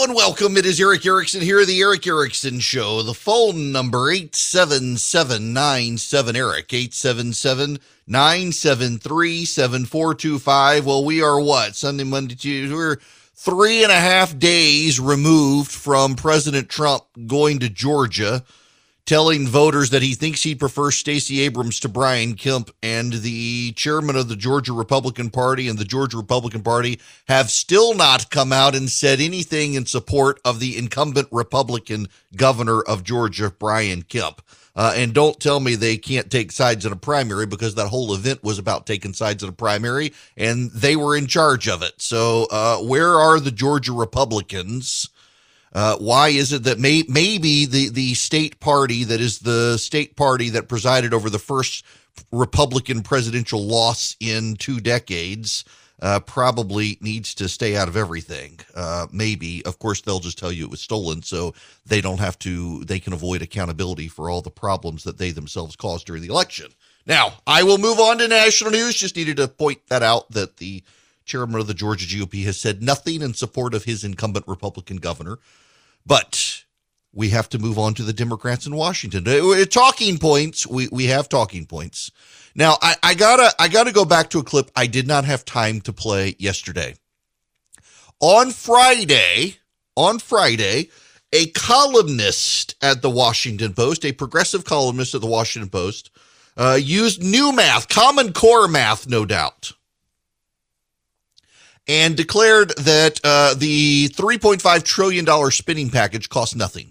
and welcome. It is Erick Erickson here, the Erick Erickson Show. The phone number, 877-97-ERIC, 877-973-7425. Well, we are what? Sunday, Monday, Tuesday. We're 3.5 days removed from President Trump going to Georgia, telling voters that he thinks he'd prefer Stacey Abrams to Brian Kemp, and the chairman of the Georgia Republican Party and the Georgia Republican Party have still not come out and said anything in support of the incumbent Republican governor of Georgia, Brian Kemp. And don't tell me they can't take sides in a primary, because that whole event was about taking sides in a primary, and they were in charge of it. So where are the Georgia Republicans? Why is it that maybe the state party that is the state party that presided over the first Republican presidential loss in 2 decades probably needs to stay out of everything? Maybe. Of course, they'll just tell you it was stolen, so they don't have to, they can avoid accountability for all the problems that they themselves caused during the election. Now, I will move on to national news. Just needed to point that out, that the chairman of the Georgia GOP has said nothing in support of his incumbent Republican governor. But we have to move on to the Democrats in Washington. Talking points. We have talking points. Now, I gotta go back to a clip I did not have time to play yesterday. On Friday, a columnist at the Washington Post, a progressive columnist at the Washington Post, used new math, Common Core math, no doubt, and declared that the $3.5 trillion spending package cost nothing.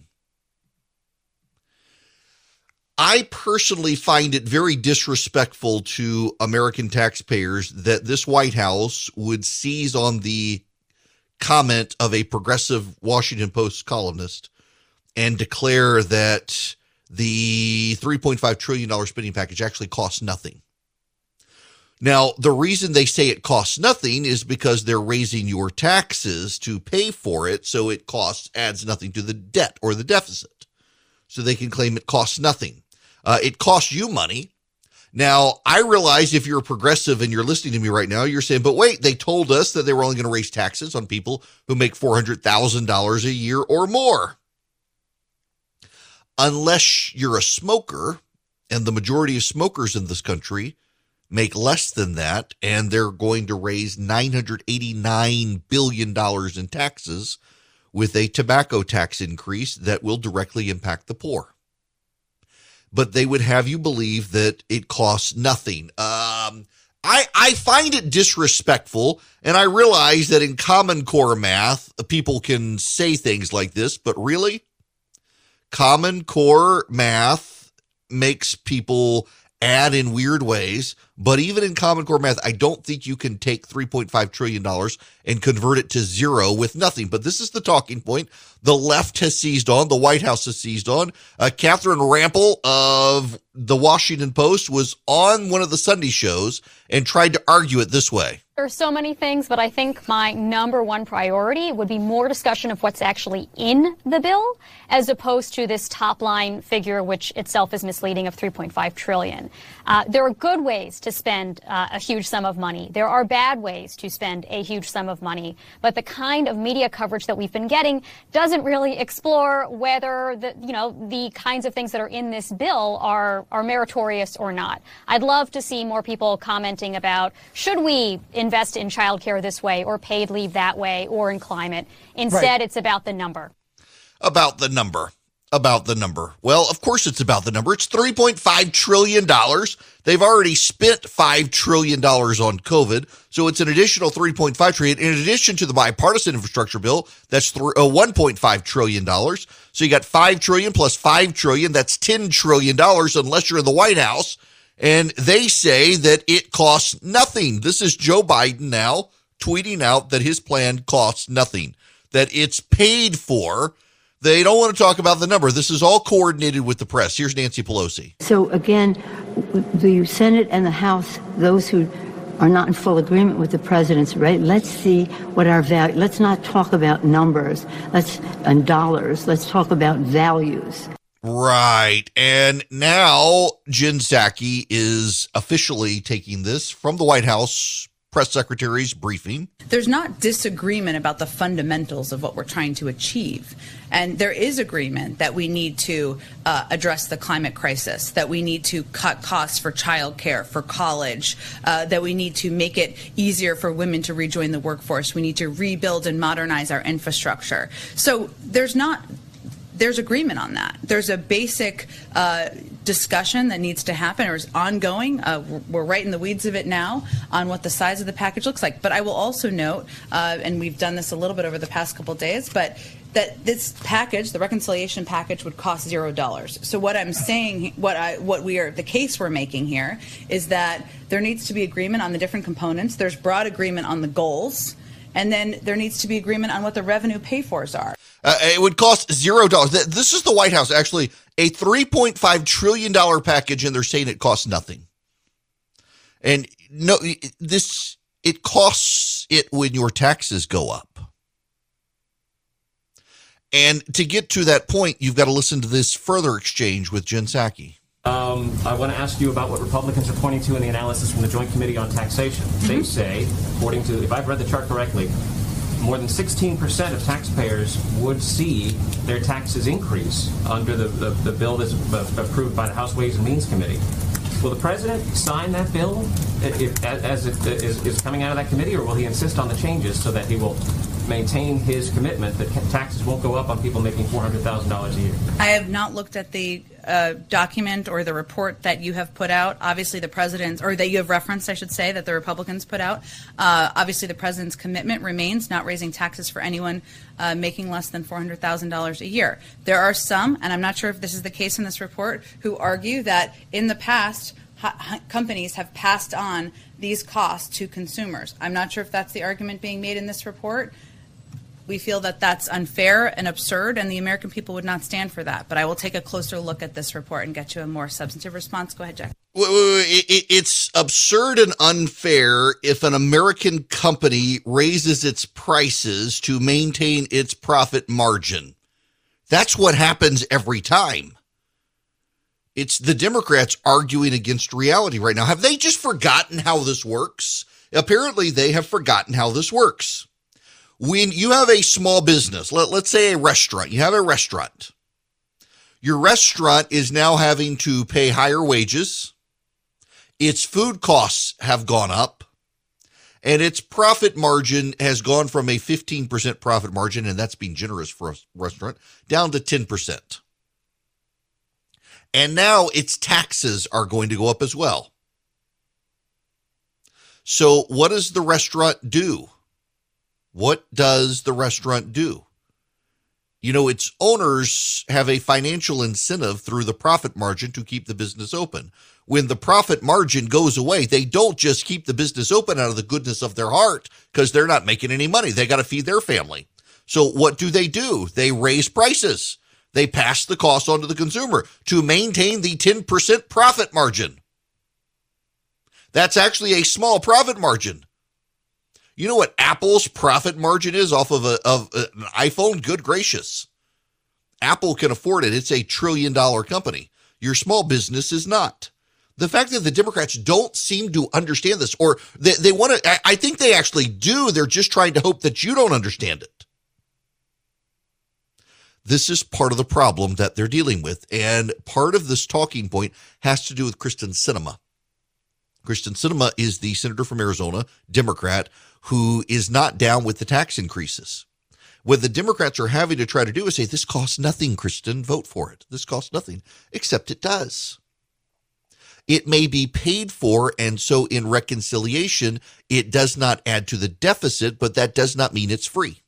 I personally find it very disrespectful to American taxpayers that this White House would seize on the comment of a progressive Washington Post columnist and declare that the $3.5 trillion spending package actually costs nothing. Now, the reason they say it costs nothing is because they're raising your taxes to pay for it, so it adds nothing to the debt or the deficit. So they can claim it costs nothing. It costs you money. Now, I realize if you're a progressive and you're listening to me right now, you're saying, but wait, they told us that they were only going to raise taxes on people who make $400,000 a year or more. Unless you're a smoker, and the majority of smokers in this country make less than that, and they're going to raise $989 billion in taxes with a tobacco tax increase that will directly impact the poor. But they would have you believe that it costs nothing. I find it disrespectful, and I realize that in Common Core math, people can say things like this, but really, Common Core math makes people add in weird ways. But even in Common Core math, I don't think you can take $3.5 trillion and convert it to zero with nothing. But this is the talking point the left has seized on, the White House has seized on. Catherine Rampell of the Washington Post was on one of the Sunday shows and tried to argue it this way. There are so many things, but I think my number one priority would be more discussion of what's actually in the bill, as opposed to this top line figure, which itself is misleading, of $3.5 trillion. There are good ways to spend a huge sum of money. There are bad ways to spend a huge sum of money. But the kind of media coverage that we've been getting doesn't really explore whether the kinds of things that are in this bill are meritorious or not. I'd love to see more people commenting about, should we invest in childcare this way or paid leave that way or in climate? Instead, It's about the number. About the number. Well, of course it's about the number. It's $3.5 trillion. They've already spent $5 trillion on COVID. So it's an additional $3.5 trillion in addition to the bipartisan infrastructure bill. That's $1.5 trillion. So you got $5 trillion plus $5 trillion. That's $10 trillion unless you're in the White House. And they say that it costs nothing. This is Joe Biden now tweeting out that his plan costs nothing, that it's paid for. They don't want to talk about the number. This is all coordinated with the press. Here's Nancy Pelosi. So again, the Senate and the House, those who are not in full agreement with the president's right, let's see what our value, let's not talk about numbers and dollars. Let's talk about values. Right. And now Jen Psaki is officially taking this from the White House press secretary's briefing. There's not disagreement about the fundamentals of what we're trying to achieve. And there is agreement that we need to address the climate crisis, that we need to cut costs for childcare, for college, that we need to make it easier for women to rejoin the workforce. We need to rebuild and modernize our infrastructure. So there's agreement on that. There's a basic discussion that needs to happen or is ongoing. We're right in the weeds of it now on what the size of the package looks like. But I will also note, and we've done this a little bit over the past couple of days, but that this package, the reconciliation package, would cost $0. So what I'm saying, the case we're making here is that there needs to be agreement on the different components. There's broad agreement on the goals. And then there needs to be agreement on what the revenue pay-fors are. It would cost $0. This is the White House, actually, a $3.5 trillion package, and they're saying it costs nothing. And no, it costs it when your taxes go up. And to get to that point, you've got to listen to this further exchange with Jen Psaki. I want to ask you about what Republicans are pointing to in the analysis from the Joint Committee on Taxation. They say, according to, if I've read the chart correctly, more than 16% of taxpayers would see their taxes increase under the bill that's approved by the House Ways and Means Committee. Will the president sign that bill as it is coming out of that committee, or will he insist on the changes so that he will maintain his commitment that taxes won't go up on people making $400,000 a year? I have not looked at the document or the report that you have put out. Obviously, the president's, or that you have referenced, I should say, that the Republicans put out. Obviously, the president's commitment remains not raising taxes for anyone making less than $400,000 a year. There are some, and I'm not sure if this is the case in this report, who argue that in the past, companies have passed on these costs to consumers. I'm not sure if that's the argument being made in this report. We feel that that's unfair and absurd, and the American people would not stand for that. But I will take a closer look at this report and get you a more substantive response. Go ahead, Jack. It's absurd and unfair if an American company raises its prices to maintain its profit margin. That's what happens every time. It's the Democrats arguing against reality right now. Have they just forgotten how this works? Apparently, they have forgotten how this works. When you have a small business, let's say a restaurant, you have a restaurant. Your restaurant is now having to pay higher wages. Its food costs have gone up, and its profit margin has gone from a 15% profit margin, and that's being generous for a restaurant, down to 10%. And now its taxes are going to go up as well. So what does the restaurant do? What does the restaurant do? You know, its owners have a financial incentive through the profit margin to keep the business open. When the profit margin goes away, they don't just keep the business open out of the goodness of their heart because they're not making any money. They got to feed their family. So what do? They raise prices. They pass the cost on to the consumer to maintain the 10% profit margin. That's actually a small profit margin. You know what Apple's profit margin is off of an iPhone? Good gracious. Apple can afford it. It's $1 trillion company. Your small business is not. The fact that the Democrats don't seem to understand this, or they want to, I think they actually do. They're just trying to hope that you don't understand it. This is part of the problem that they're dealing with. And part of this talking point has to do with Kyrsten Sinema. Kyrsten Sinema is the senator from Arizona, Democrat, who is not down with the tax increases. What the Democrats are having to try to do is say, this costs nothing, Kyrsten, vote for it. This costs nothing, except it does. It may be paid for, and so in reconciliation, it does not add to the deficit, but that does not mean it's free.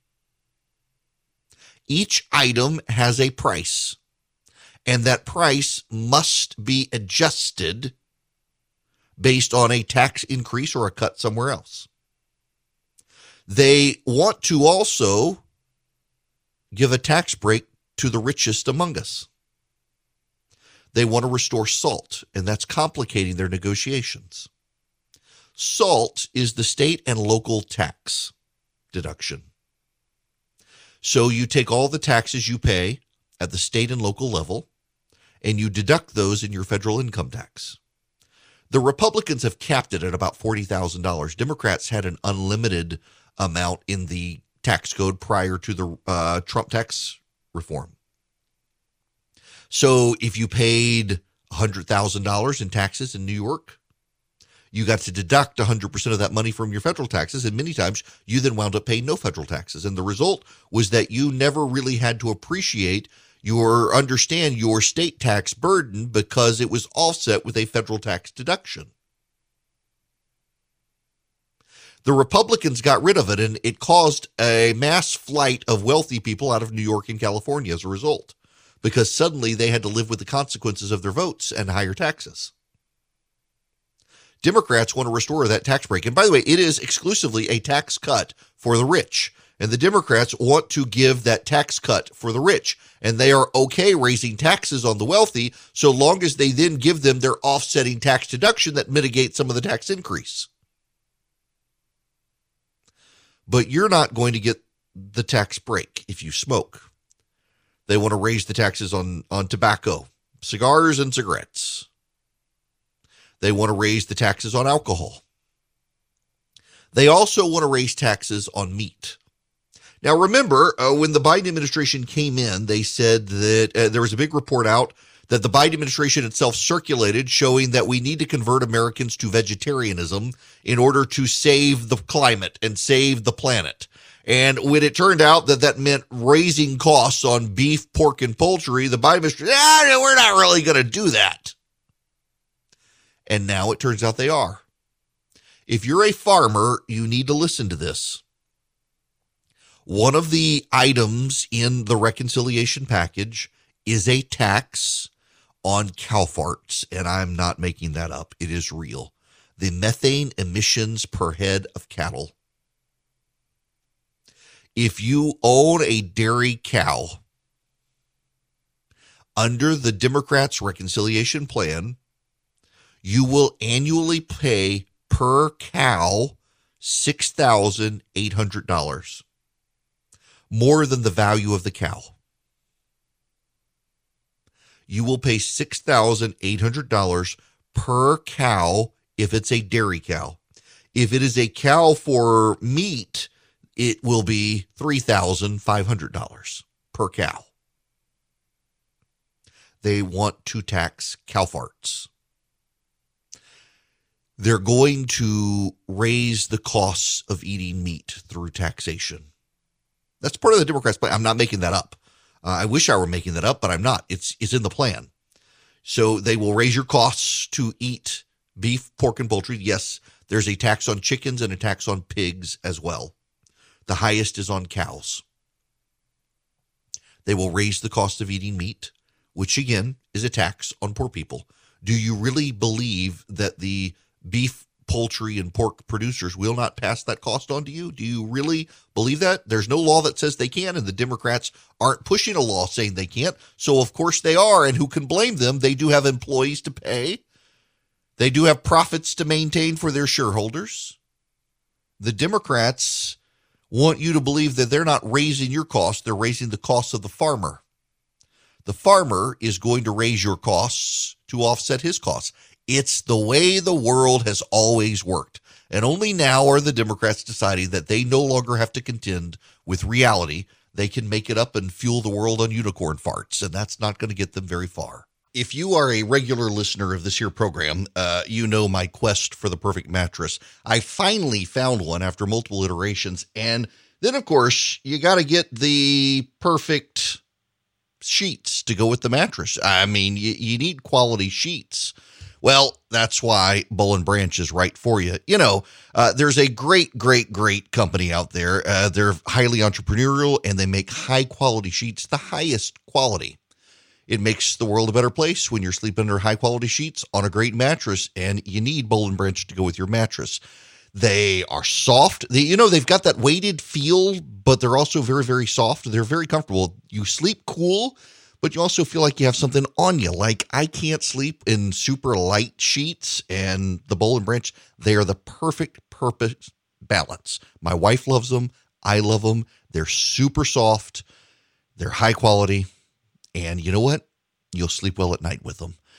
Each item has a price, and that price must be adjusted based on a tax increase or a cut somewhere else. They want to also give a tax break to the richest among us. They want to restore SALT, and that's complicating their negotiations. SALT is the state and local tax deduction. So you take all the taxes you pay at the state and local level, and you deduct those in your federal income tax. The Republicans have capped it at about $40,000. Democrats had an unlimited amount in the tax code prior to the Trump tax reform. So if you paid $100,000 in taxes in New York, you got to deduct 100% of that money from your federal taxes, and many times you then wound up paying no federal taxes. And the result was that you never really had to appreciate understand your state tax burden because it was offset with a federal tax deduction. The Republicans got rid of it, and it caused a mass flight of wealthy people out of New York and California as a result, because suddenly they had to live with the consequences of their votes and higher taxes. Democrats want to restore that tax break. And by the way, it is exclusively a tax cut for the rich. And the Democrats want to give that tax cut for the rich. And they are okay raising taxes on the wealthy so long as they then give them their offsetting tax deduction that mitigates some of the tax increase. But you're not going to get the tax break if you smoke. They want to raise the taxes on tobacco, cigars, and cigarettes. They want to raise the taxes on alcohol. They also want to raise taxes on meat. Now, remember, when the Biden administration came in, they said that there was a big report out that the Biden administration itself circulated showing that we need to convert Americans to vegetarianism in order to save the climate and save the planet. And when it turned out that that meant raising costs on beef, pork, and poultry, the Biden administration, we're not really going to do that. And now it turns out they are. If you're a farmer, you need to listen to this. One of the items in the reconciliation package is a tax on cow farts, and I'm not making that up. It is real. The methane emissions per head of cattle. If you own a dairy cow, under the Democrats' reconciliation plan, you will annually pay per cow $6,800, more than the value of the cow. You will pay $6,800 per cow if it's a dairy cow. If it is a cow for meat, it will be $3,500 per cow. They want to tax cow farts. They're going to raise the costs of eating meat through taxation. That's part of the Democrats' plan. I'm not making that up. I wish I were making that up, but I'm not. It's in the plan. So they will raise your costs to eat beef, pork, and poultry. Yes, there's a tax on chickens and a tax on pigs as well. The highest is on cows. They will raise the cost of eating meat, which again is a tax on poor people. Do you really believe that the beef, poultry, and pork producers will not pass that cost on to you? Do you really believe that? There's no law that says they can, and the Democrats aren't pushing a law saying they can't. So of course they are, and who can blame them? They do have employees to pay. They do have profits to maintain for their shareholders. The Democrats want you to believe that they're not raising your costs, they're raising the costs of the farmer. The farmer is going to raise your costs to offset his costs. It's the way the world has always worked. And only now are the Democrats deciding that they no longer have to contend with reality. They can make it up and fuel the world on unicorn farts, and that's not going to get them very far. If you are a regular listener of this here program, you know my quest for the perfect mattress. I finally found one after multiple iterations. And then, of course, you got to get the perfect sheets to go with the mattress. I mean, you need quality sheets. Well, that's why Boll & Branch is right for you. You know, there's a great company out there. They're highly entrepreneurial, and they make high-quality sheets, the highest quality. It makes the world a better place when you're sleeping under high-quality sheets on a great mattress, and you need Boll & Branch to go with your mattress. They are soft. They've got that weighted feel, but they're also very, very soft. They're very comfortable. You sleep cool, but you also feel like you have something on you. Like, I can't sleep in super light sheets, and the Boll & Branch, they are the perfect balance. My wife loves them. I love them. They're super soft. They're high quality. And you know what? You'll sleep well at night with them.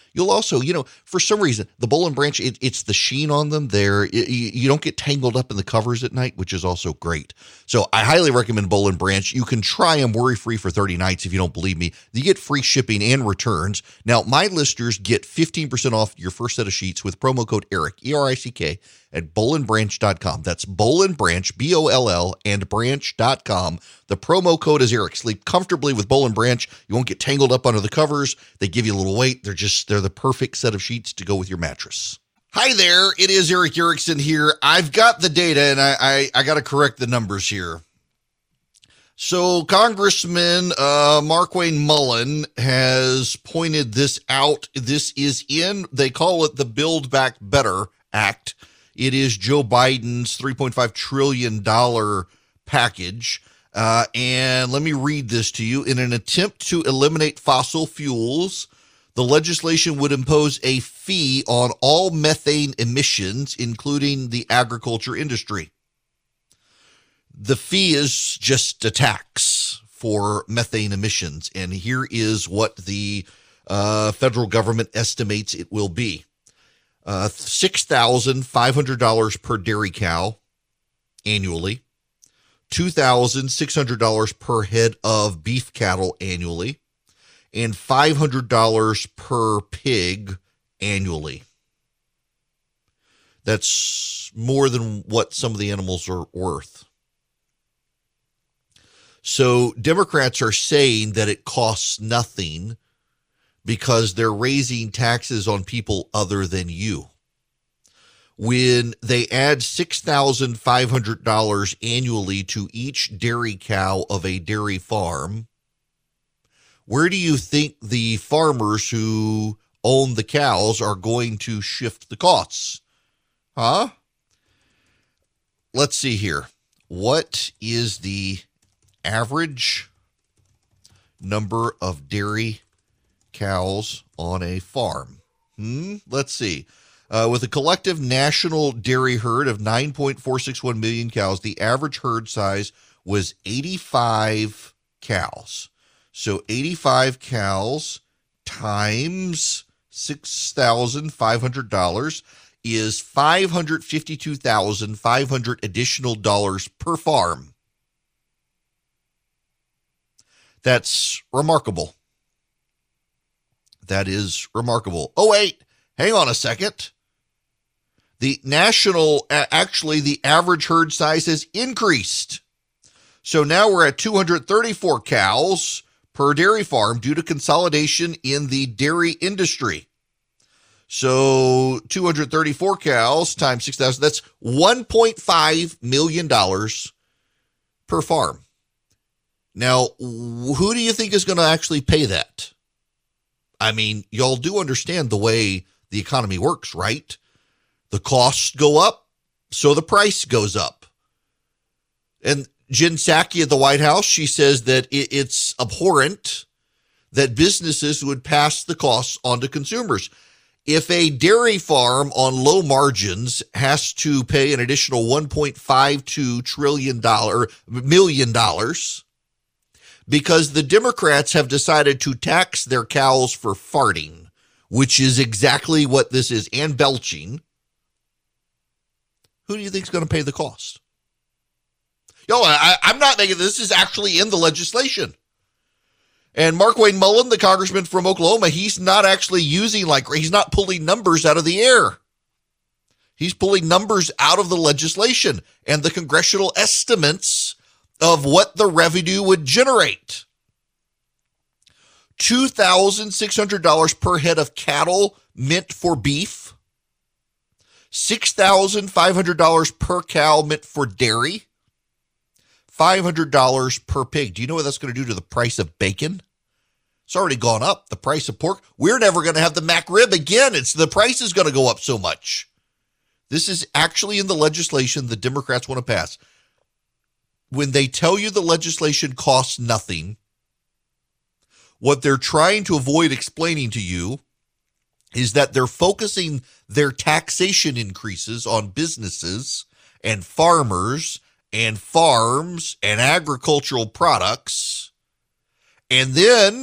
You'll also, for some reason, the Boll & Branch, it's the sheen on them there. You don't get tangled up in the covers at night, which is also great. So I highly recommend Boll & Branch. You can try them worry-free for 30 nights if you don't believe me. You get free shipping and returns. Now, my listeners get 15% off your first set of sheets with promo code ERIC, ERICK, at bollandbranch.com. That's Boll & Branch, BOLL, and branch.com. The promo code is ERIC. Sleep comfortably with Boll & Branch. You won't get tangled up under the covers. They give you a little weight. They're the perfect set of sheets to go with your mattress. Hi there. It is Eric Erickson here. I've got the data, and I got to correct the numbers here. So Congressman Markwayne Mullin has pointed this out. This is they call it the Build Back Better Act. It is Joe Biden's $3.5 trillion package. And let me read this to you. In an attempt to eliminate fossil fuels, the legislation would impose a fee on all methane emissions, including the agriculture industry. The fee is just a tax for methane emissions. And here is what the federal government estimates it will be. $6,500 per dairy cow annually, $2,600 per head of beef cattle annually, and $500 per pig annually. That's more than what some of the animals are worth. So Democrats are saying that it costs nothing because they're raising taxes on people other than you. When they add $6,500 annually to each dairy cow of a dairy farm, where do you think the farmers who own the cows are going to shift the costs? Huh? Let's see here. What is the average number of dairy cows on a farm? Let's see. With a collective national dairy herd of 9.461 million cows, the average herd size was 85 cows. So 85 cows times $6,500 is $552,500 additional dollars per farm. That's remarkable. That is remarkable. Oh, wait, hang on a second. The average herd size has increased. So now we're at 234 cows per dairy farm due to consolidation in the dairy industry. So 234 cows times 6,000, that's $1.5 million per farm. Now, who do you think is going to actually pay that? I mean, y'all do understand the way the economy works, right? The costs go up, so the price goes up. And Jen Psaki at the White House, she says that it's abhorrent that businesses would pass the costs on to consumers. If a dairy farm on low margins has to pay an additional $1.52 million because the Democrats have decided to tax their cows for farting, which is exactly what this is, and belching, who do you think is going to pay the cost? I'm not making this is actually in the legislation. And Markwayne Mullin, the congressman from Oklahoma, he's not actually he's not pulling numbers out of the air. He's pulling numbers out of the legislation and the congressional estimates of what the revenue would generate. $2,600 per head of cattle meant for beef. $6,500 per cow meant for dairy. $500 per pig. Do you know what that's going to do to the price of bacon? It's already gone up. The price of pork. We're never going to have the McRib again. The price is going to go up so much. This is actually in the legislation the Democrats want to pass. When they tell you the legislation costs nothing, what they're trying to avoid explaining to you is that they're focusing their taxation increases on businesses and farmers and farms and agricultural products. And then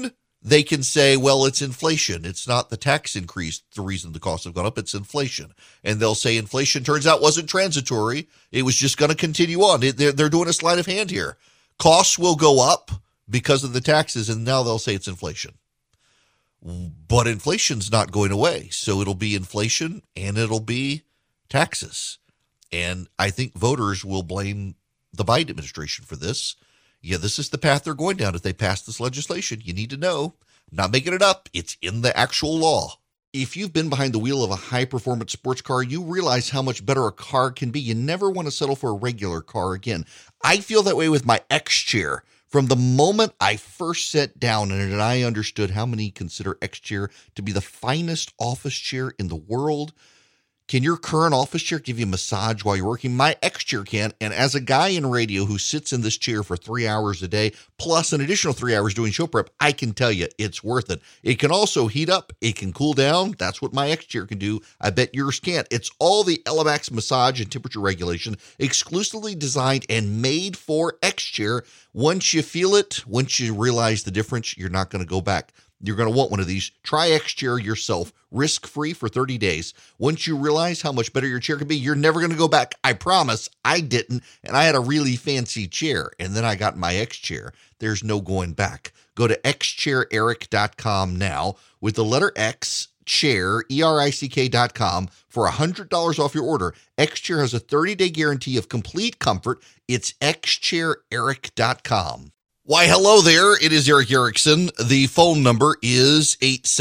they can say, well, it's inflation. It's not the tax increase. The reason the costs have gone up, it's inflation. And they'll say inflation turns out wasn't transitory. It was just going to continue on. They're doing a sleight of hand here. Costs will go up because of the taxes, and now they'll say it's inflation. But inflation's not going away. So it'll be inflation and it'll be taxes. And I think voters will blame the Biden administration for this. Yeah, this is the path they're going down if they pass this legislation. You need to know. I'm not making it up. It's in the actual law. If you've been behind the wheel of a high-performance sports car, you realize how much better a car can be. You never want to settle for a regular car again. I feel that way with my X-Chair. From the moment I first sat down in it and I understood how many consider X-Chair to be the finest office chair in the world. Can your current office chair give you a massage while you're working? My X-Chair can. And as a guy in radio who sits in this chair for 3 hours a day, plus an additional 3 hours doing show prep, I can tell you it's worth it. It can also heat up. It can cool down. That's what my X-Chair can do. I bet yours can't. It's all the Elemax massage and temperature regulation, exclusively designed and made for X-Chair. Once you feel it, once you realize the difference, you're not going to go back. You're going to want one of these. Try X-Chair yourself, risk-free for 30 days. Once you realize how much better your chair can be, you're never going to go back. I promise. I didn't, and I had a really fancy chair, and then I got my X-Chair. There's no going back. Go to xchaireric.com now with the letter X, chair, ERICK.com for $100 off your order. X-Chair has a 30-day guarantee of complete comfort. It's xchaireric.com. Why, hello there. It is Erick Erickson. The phone number is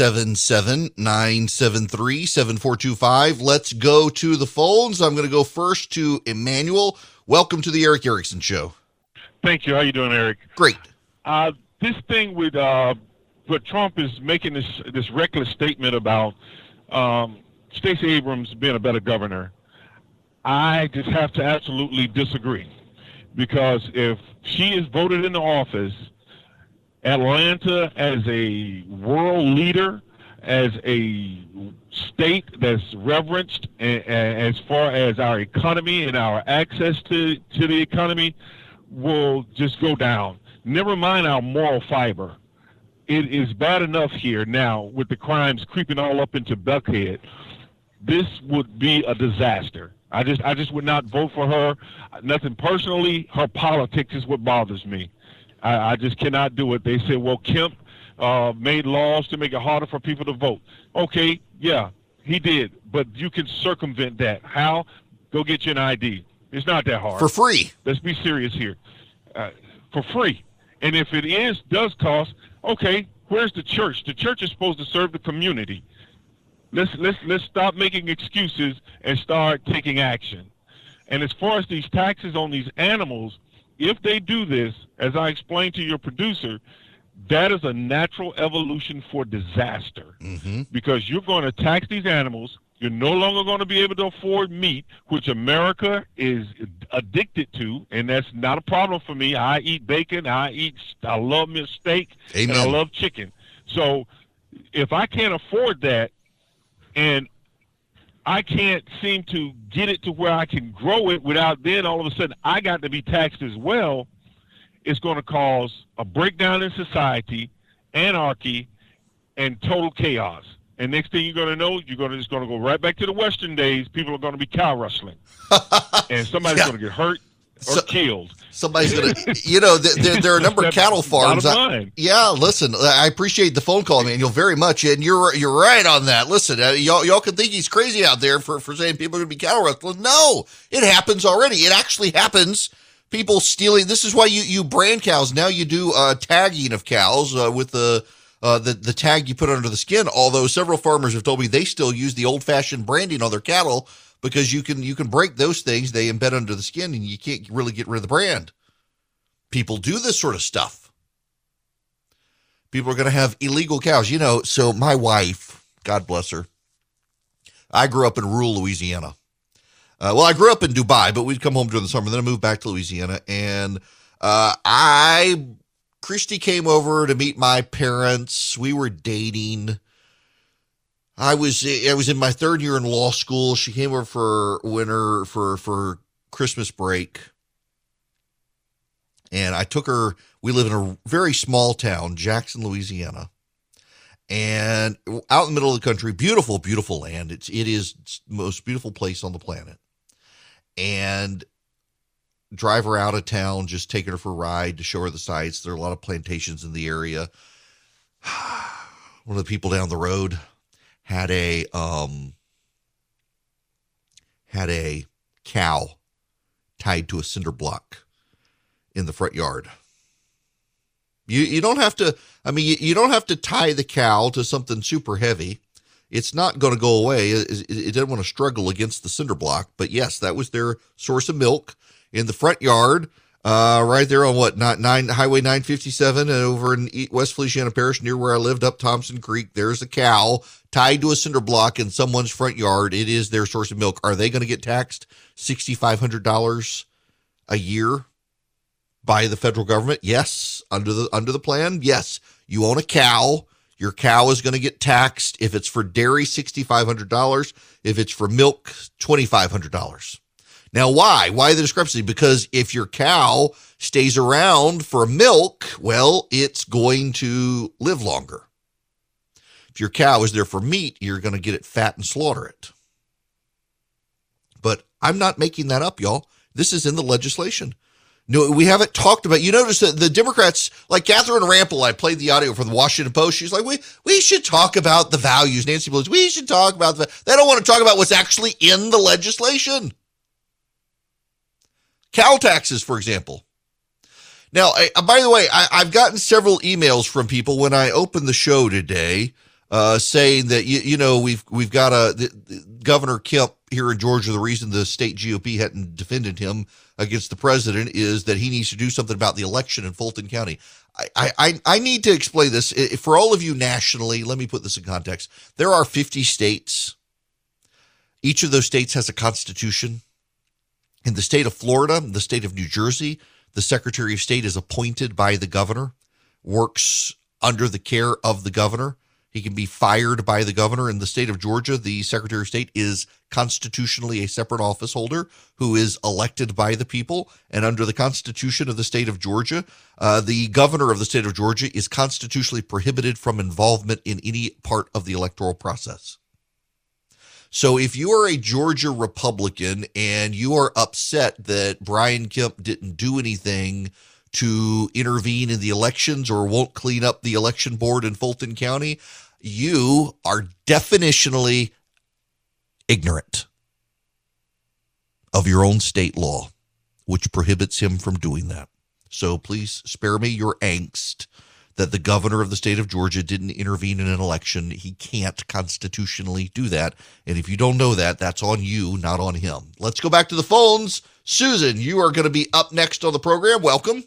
877-973-7425. Let's go to the phones. I'm going to go first to Emmanuel. Welcome to the Erick Erickson Show. Thank you. How you doing, Eric? Great. This thing with what Trump is making this reckless statement about Stacey Abrams being a better governor, I just have to absolutely disagree. Because if she is voted into office, Atlanta as a world leader, as a state that's reverenced as far as our economy and our access to the economy, will just go down. Never mind our moral fiber. It is bad enough here now with the crimes creeping all up into Buckhead. This would be a disaster. I just would not vote for her. Nothing personally. Her politics is what bothers me. I just cannot do it. They say, well, Kemp made laws to make it harder for people to vote. Okay, yeah, he did. But you can circumvent that. How? Go get you an ID. It's not that hard. For free. Let's be serious here. For free. And if it does cost, okay, where's the church? The church is supposed to serve the community. Let's stop making excuses and start taking action. And as far as these taxes on these animals, if they do this, as I explained to your producer, that is a natural evolution for disaster. Mm-hmm. Because you're going to tax these animals. You're no longer going to be able to afford meat, which America is addicted to, and that's not a problem for me. I eat bacon. I love me a steak. Amen. And I love chicken. So if I can't afford that, and I can't seem to get it to where I can grow it without then all of a sudden I got to be taxed as well, it's going to cause a breakdown in society, anarchy, and total chaos. And next thing you're going to know, you're just going to go right back to the Western days. People are going to be cow wrestling. And somebody's going to get hurt or killed. Somebody's going to, there are a number of cattle farms. Yeah, listen, I appreciate the phone call, Emmanuel, very much. And you're right on that. Listen, y'all can think he's crazy out there for saying people are going to be cattle wrestling. No, it happens already. It actually happens. People stealing. This is why you brand cows. Now you do tagging of cows with the tag you put under the skin, although several farmers have told me they still use the old-fashioned branding on their cattle because you can break those things. They embed under the skin, and you can't really get rid of the brand. People do this sort of stuff. People are going to have illegal cows. So my wife, God bless her, I grew up in rural Louisiana. I grew up in Dubai, but we'd come home during the summer. Then I moved back to Louisiana, and Christy came over to meet my parents. We were dating. I was in my third year in law school. She came over for winter for Christmas break. And I took her. We live in a very small town, Jackson, Louisiana. and out in the middle of the country, beautiful, beautiful land. It is the most beautiful place on the planet. And drive her out of town, just taking her for a ride to show her the sights. There are a lot of plantations in the area. One of the people down the road had a cow tied to a cinder block in the front yard. You don't have to, you don't have to tie the cow to something super heavy. It's not going to go away. It doesn't want to struggle against the cinder block. But yes, that was their source of milk in the front yard, right there on Highway 957 over in West Feliciana Parish, near where I lived, up Thompson Creek. There's a cow tied to a cinder block in someone's front yard. It is their source of milk. Are they going to get taxed $6,500 a year by the federal government? Yes. Under the plan, yes. You own a cow. Your cow is going to get taxed. If it's for dairy, $6,500. If it's for milk, $2,500. Now, why? Why the discrepancy? Because if your cow stays around for milk, well, it's going to live longer. If your cow is there for meat, you're going to get it fat and slaughter it. But I'm not making that up, y'all. This is in the legislation. No, we haven't talked about, you notice that the Democrats, like Catherine Rampel, I played the audio from the Washington Post. She's like, we should talk about the values. Nancy Pelosi, we should talk about they don't want to talk about what's actually in the legislation. Cow taxes, for example. Now, by the way, I've gotten several emails from people when I opened the show today, saying that, we've got Governor Kemp here in Georgia. The reason the state GOP hadn't defended him against the president is that he needs to do something about the election in Fulton County. I need to explain this. For all of you nationally, let me put this in context. There are 50 states. Each of those states has a constitution. In the state of Florida, the state of New Jersey, the Secretary of State is appointed by the governor, works under the care of the governor. He can be fired by the governor. In the state of Georgia, the Secretary of State is constitutionally a separate office holder who is elected by the people. And under the Constitution of the state of Georgia, the governor of the state of Georgia is constitutionally prohibited from involvement in any part of the electoral process. So if you are a Georgia Republican and you are upset that Brian Kemp didn't do anything to intervene in the elections or won't clean up the election board in Fulton County, you are definitionally ignorant of your own state law, which prohibits him from doing that. So please spare me your angst that the governor of the state of Georgia didn't intervene in an election. He can't constitutionally do that. And if you don't know that, that's on you, not on him. Let's go back to the phones. Susan, you are going to be up next on the program. Welcome.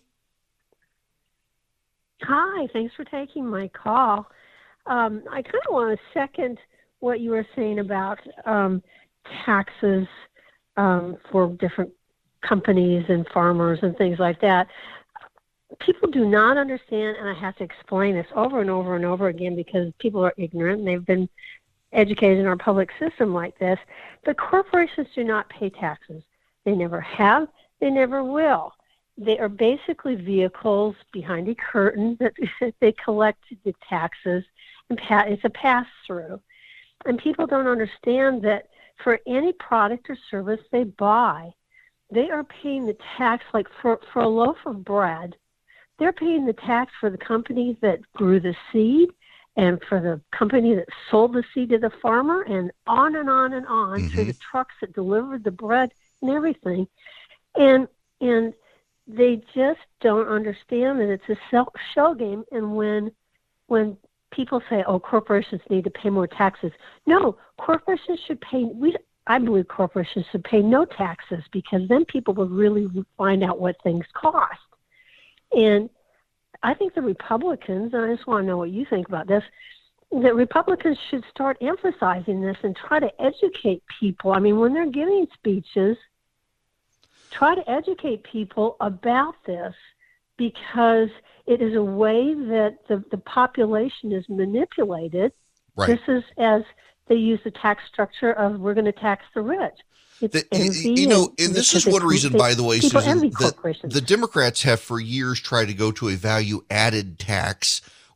Hi, thanks for taking my call. I kind of want to second what you were saying about taxes for different companies and farmers and things like that. People do not understand, and I have to explain this over and over and over again because people are ignorant and they've been educated in our public system like this. The corporations do not pay taxes. They never have. They never will. They are basically vehicles behind a curtain that they collect the taxes, and it's a pass-through. And people don't understand that for any product or service they buy, they are paying the tax, like for a loaf of bread, they're paying the tax for the company that grew the seed and for the company that sold the seed to the farmer and on and on and on through the trucks that delivered the bread and everything. And they just don't understand that it's a shell game. And when people say, oh, corporations need to pay more taxes. No, corporations should pay. I believe corporations should pay no taxes because then people would really find out what things cost. And I think the Republicans, and I just want to know what you think about this, that Republicans should start emphasizing this and try to educate people. I mean, when they're giving speeches, try to educate people about this because it is a way that the population is manipulated. Right. This is as they use the tax structure of we're going to tax the rich. And this is one reason, by the way, Susan, that the Democrats have for years tried to go to a value-added tax,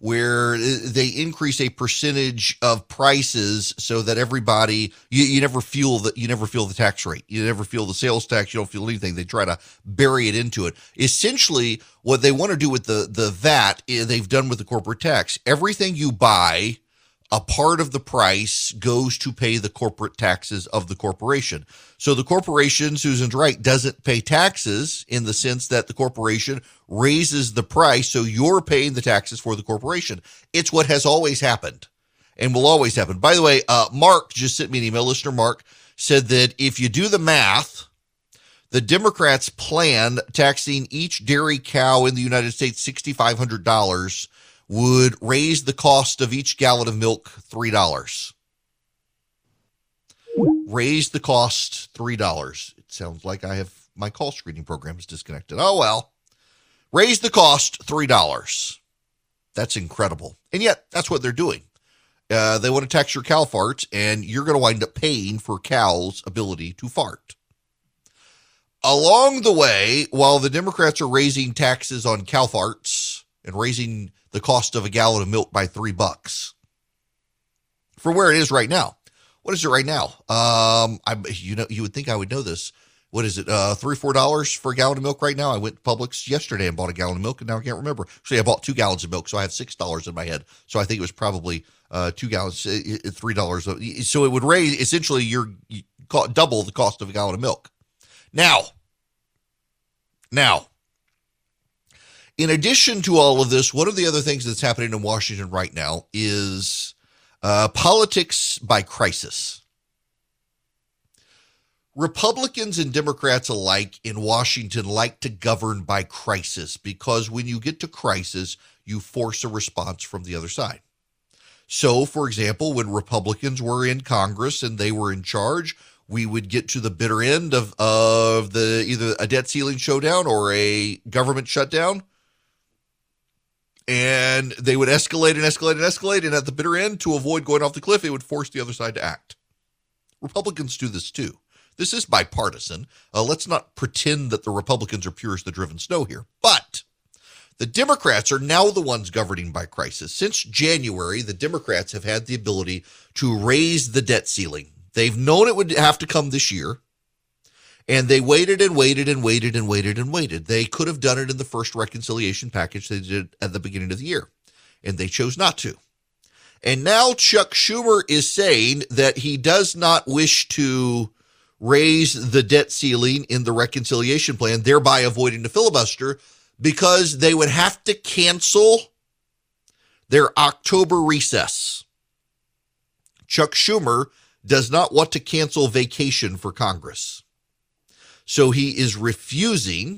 where they increase a percentage of prices so that everybody, you never feel the tax rate. You never feel the sales tax. You don't feel anything. They try to bury it into it. Essentially, what they want to do with the VAT, they've done with the corporate tax. Everything you buy, a part of the price goes to pay the corporate taxes of the corporation. So the corporation, Susan's right, doesn't pay taxes in the sense that the corporation raises the price, so you're paying the taxes for the corporation. It's what has always happened and will always happen. By the way, Mark just sent me an email. Listener Mark said that if you do the math, the Democrats plan taxing each dairy cow in the United States $6,500 would raise the cost of each gallon of milk $3. Raise the cost $3. It sounds like my call screening program is disconnected. Oh, well. Raise the cost $3. That's incredible. And yet, that's what they're doing. They want to tax your cow farts, and you're going to wind up paying for cows' ability to fart. Along the way, while the Democrats are raising taxes on cow farts and raising the cost of a gallon of milk by $3 for where it is right now. What is it right now? You would think I would know this. What is it? $3-4 for a gallon of milk right now. I went to Publix yesterday and bought a gallon of milk, and now I can't remember. Actually, I bought 2 gallons of milk, so I have $6 in my head. So I think it was probably 2 gallons, $3. So it would raise essentially double the cost of a gallon of milk. Now, in addition to all of this, one of the other things that's happening in Washington right now is politics by crisis. Republicans and Democrats alike in Washington like to govern by crisis because when you get to crisis, you force a response from the other side. So, for example, when Republicans were in Congress and they were in charge, we would get to the bitter end of either a debt ceiling showdown or a government shutdown. And they would escalate. And at the bitter end, to avoid going off the cliff, it would force the other side to act. Republicans do this too. This is bipartisan. Let's not pretend that the Republicans are pure as the driven snow here. But the Democrats are now the ones governing by crisis. Since January, the Democrats have had the ability to raise the debt ceiling. They've known it would have to come this year. And they waited. They could have done it in the first reconciliation package they did at the beginning of the year, and they chose not to. And now Chuck Schumer is saying that he does not wish to raise the debt ceiling in the reconciliation plan, thereby avoiding the filibuster, because they would have to cancel their October recess. Chuck Schumer does not want to cancel vacation for Congress. So he is refusing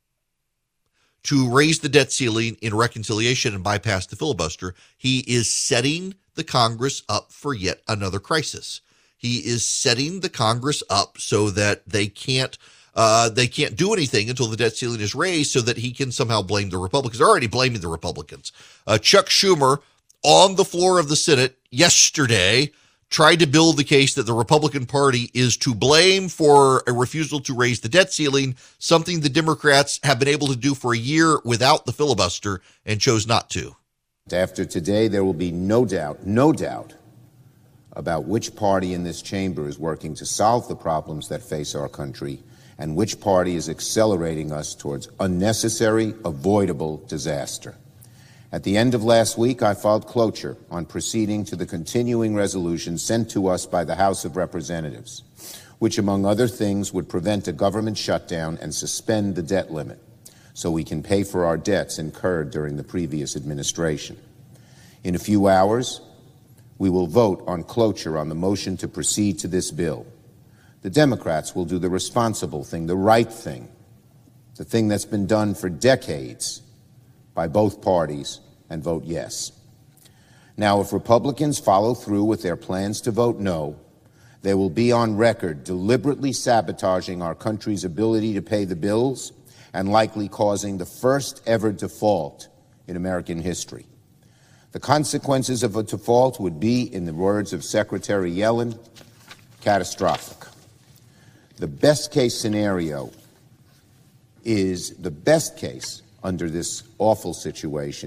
to raise the debt ceiling in reconciliation and bypass the filibuster. He is setting the Congress up for yet another crisis. He is setting the Congress up so that they can't do anything until the debt ceiling is raised, so that he can somehow blame the Republicans. They're already blaming the Republicans. Chuck Schumer on the floor of the Senate yesterday tried to build the case that the Republican Party is to blame for a refusal to raise the debt ceiling, something the Democrats have been able to do for a year without the filibuster and chose not to. After today, there will be no doubt about which party in this chamber is working to solve the problems that face our country and which party is accelerating us towards unnecessary, avoidable disaster. At the end of last week, I filed cloture on proceeding to the continuing resolution sent to us by the House of Representatives, which, among other things, would prevent a government shutdown and suspend the debt limit so we can pay for our debts incurred during the previous administration. In a few hours, we will vote on cloture on the motion to proceed to this bill. The Democrats will do the responsible thing, the right thing, the thing that's been done for decades by both parties, and vote yes. Now, if Republicans follow through with their plans to vote no, they will be on record deliberately sabotaging our country's ability to pay the bills and likely causing the first ever default in American history. The consequences of a default would be, in the words of Secretary Yellen, catastrophic. The best case scenario is, the best case under this awful situation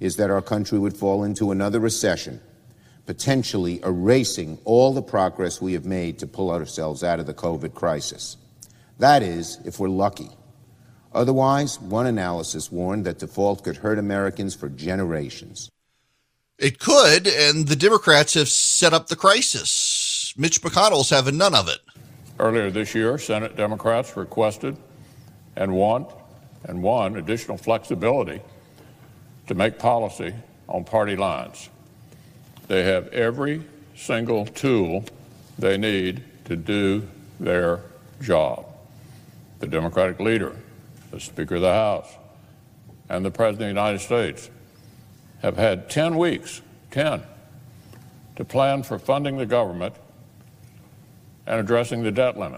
is that our country would fall into another recession, potentially erasing all the progress we have made to pull ourselves out of the COVID crisis. That is, if we're lucky. Otherwise, one analysis warned that default could hurt Americans for generations. It could, and the Democrats have set up the crisis. Mitch McConnell's having none of it. Earlier this year, Senate Democrats requested and won additional flexibility to make policy on party lines. They have every single tool they need to do their job. The Democratic leader, the Speaker of the House, and the President of the United States have had 10 weeks, to plan for funding the government and addressing the debt limit.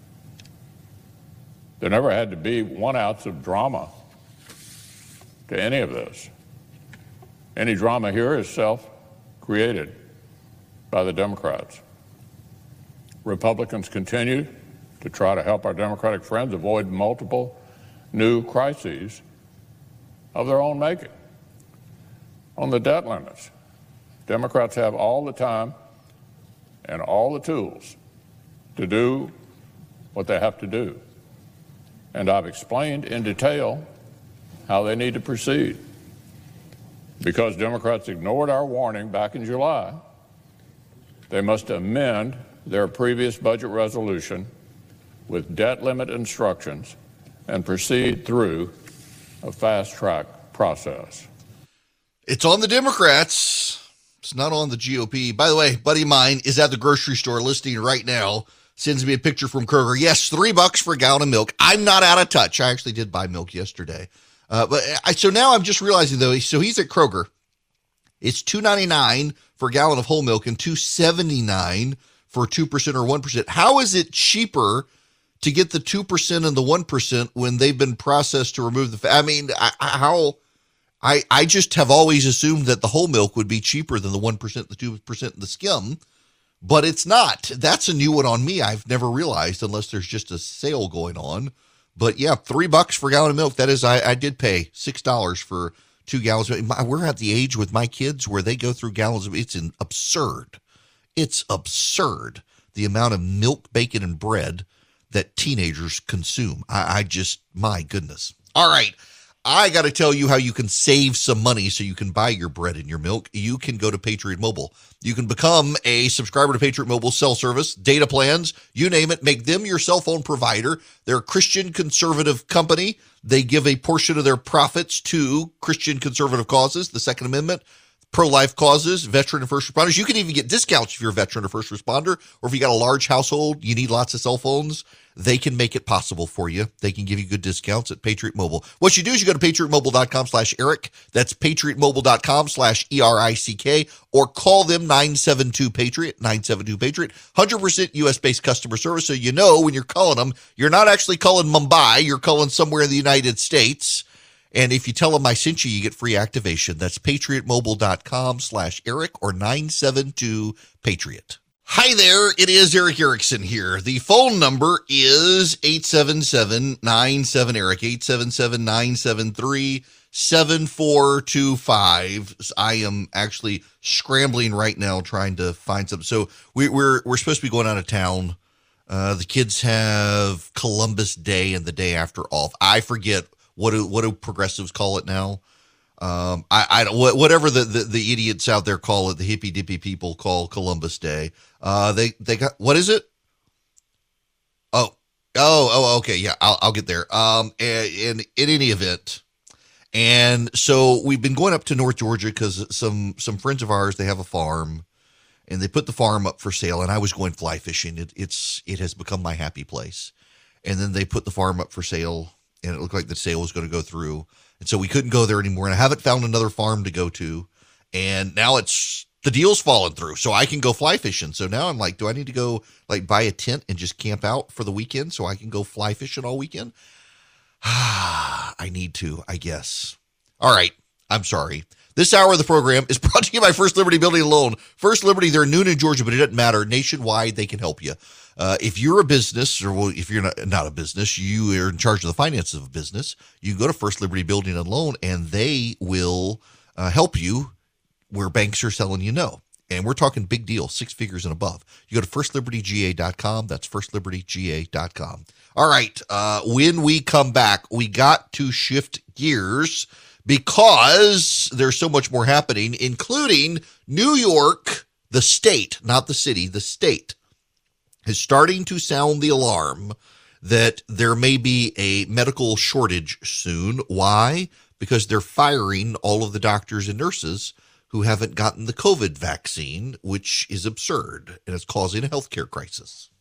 There never had to be 1 ounce of drama to any of this. Any drama here is self-created by the Democrats. Republicans continue to try to help our Democratic friends avoid multiple new crises of their own making. On the debt limits, Democrats have all the time and all the tools to do what they have to do. And I've explained in detail how they need to proceed. Because Democrats ignored our warning back in July, they must amend their previous budget resolution with debt limit instructions and proceed through a fast-track process. It's on the Democrats. It's not on the GOP. By the way, buddy of mine is at the grocery store listening right now. Sends me a picture from Kroger. Yes, $3 for a gallon of milk. I'm not out of touch. I actually did buy milk yesterday. So now I'm just realizing, though, so he's at Kroger. It's $2.99 for a gallon of whole milk and $2.79 for 2% or 1%. How is it cheaper to get the 2% and the 1% when they've been processed to remove the fat? I mean, I just have always assumed that the whole milk would be cheaper than the 1%, the 2%, and the skim, but it's not. That's a new one on me. I've never realized unless there's just a sale going on. But yeah, $3 for a gallon of milk. That is, I did pay $6 for 2 gallons. We're at the age with my kids where they go through gallons of, it's absurd. It's absurd the amount of milk, bacon, and bread that teenagers consume. I just, my goodness. All right. I got to tell you how you can save some money so you can buy your bread and your milk. You can go to Patriot Mobile. You can become a subscriber to Patriot Mobile cell service, data plans, you name it. Make them your cell phone provider. They're a Christian conservative company. They give a portion of their profits to Christian conservative causes, the Second Amendment, pro-life causes, veteran and first responders. You can even get discounts if you're a veteran or first responder, or if you got a large household, you need lots of cell phones. They can make it possible for you. They can give you good discounts at Patriot Mobile. What you do is you go to patriotmobile.com/Eric. That's patriotmobile.com/ERICK, or call them 972-PATRIOT, 972-PATRIOT. 100% U.S.-based customer service, so you know when you're calling them, you're not actually calling Mumbai, you're calling somewhere in the United States. And if you tell them I sent you, you get free activation. That's patriotmobile.com/Eric or 972-PATRIOT. Hi there, it is Eric Erickson here. The phone number is 877-97-ERIC, 877-973-7425. I am actually scrambling right now trying to find something. So we're supposed to be going out of town. The kids have Columbus Day and the day after off. I forget what do progressives call it now. Whatever the idiots out there call it, the hippy dippy people call Columbus Day. They got, what is it? Oh, okay. Yeah, I'll get there. And in any event. And so we've been going up to North Georgia because some friends of ours, they have a farm and they put the farm up for sale. And I was going fly fishing. It has become my happy place. And then they put the farm up for sale and it looked like the sale was going to go through. And so we couldn't go there anymore. And I haven't found another farm to go to. And now the deal's fallen through. So I can go fly fishing. So now I'm like, do I need to go like buy a tent and just camp out for the weekend so I can go fly fishing all weekend? I need to, I guess. All right. I'm sorry. This hour of the program is brought to you by First Liberty Building and Loan. First Liberty, they're in Newnan, Georgia, but it doesn't matter. Nationwide, they can help you. If you're a business, or if you're not a business, you are in charge of the finances of a business, you can go to First Liberty Building and Loan, and they will help you where banks are telling you no. And we're talking big deal, 6 figures and above. You go to firstlibertyga.com. That's firstlibertyga.com. All right. When we come back, we got to shift gears because there's so much more happening, including New York, the state, not the city, the state, is starting to sound the alarm that there may be a medical shortage soon. Why? Because they're firing all of the doctors and nurses who haven't gotten the COVID vaccine, which is absurd, and it's causing a healthcare crisis.